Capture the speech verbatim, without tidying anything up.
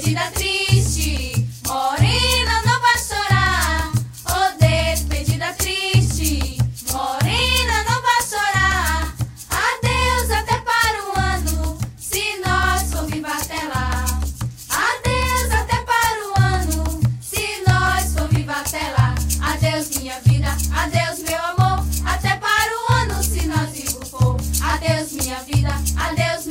despedida triste, morena não vai chorar. Oh, despedida triste, morena não vai chorar. Adeus até para o ano, se nós for viva até lá. Adeus até para o ano, se nós for viva até lá. Adeus minha vida, adeus meu amor, até para o ano se nós vivo for. Adeus minha vida, adeus